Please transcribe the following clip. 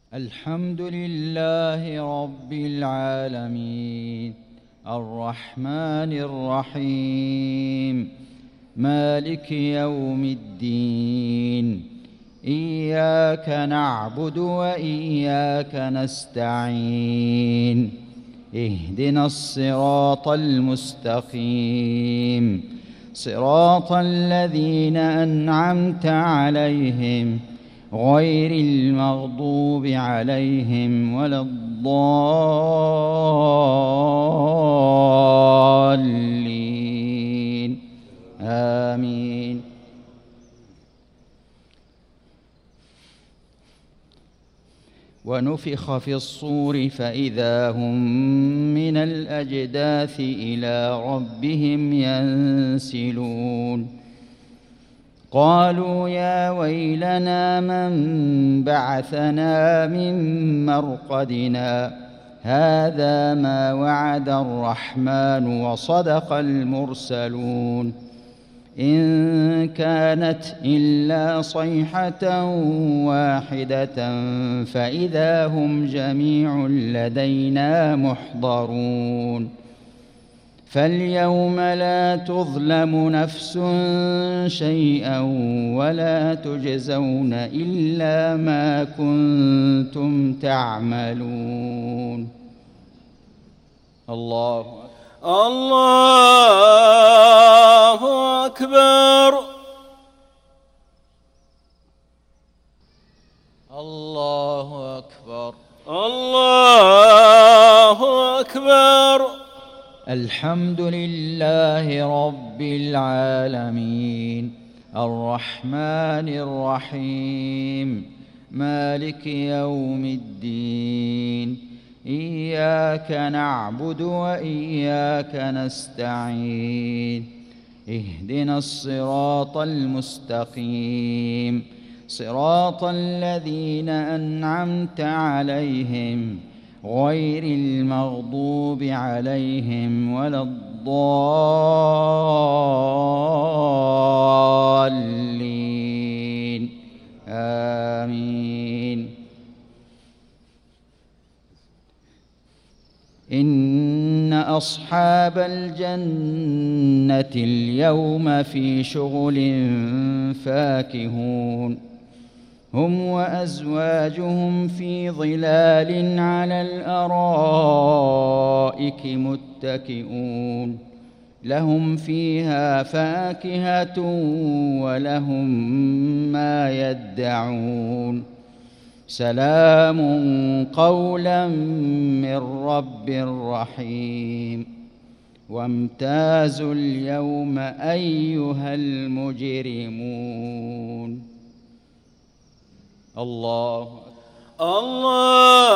الحمد لله رب العالمين الرحمن الرحيم مالك يوم الدين إياك نعبد وإياك نستعين اهدنا الصراط المستقيم صراط الذين أنعمت عليهم غير المغضوب عليهم ولا الضالين آمين. ونفخ في الصور فإذا هم من الأجداث إلى ربهم ينسلون. قالوا يا ويلنا من بعثنا من مرقدنا هذا ما وعد الرحمن وصدق المرسلون إن كانت إلا صيحة واحدة فإذا هم جميع لدينا محضرون. فاليوم لا تظلم نفس شيئا ولا تجزون إلا ما كنتم تعملون. الله أكبر. الله أكبر. الله أكبر. الحمد لله رب العالمين الرحمن الرحيم مالك يوم الدين إياك نعبد وإياك نستعين اهدنا الصراط المستقيم صراط الذين أنعمت عليهم غير المغضوب عليهم ولا الضالين آمين. إن أصحاب الجنة اليوم في شغل فاكهون هم وأزواجهم في ظلال على الأرائك متكئون لهم فيها فاكهة ولهم ما يدعون سلام قولا من رب رحيم. وامتازوا اليوم أيها المجرمون. الله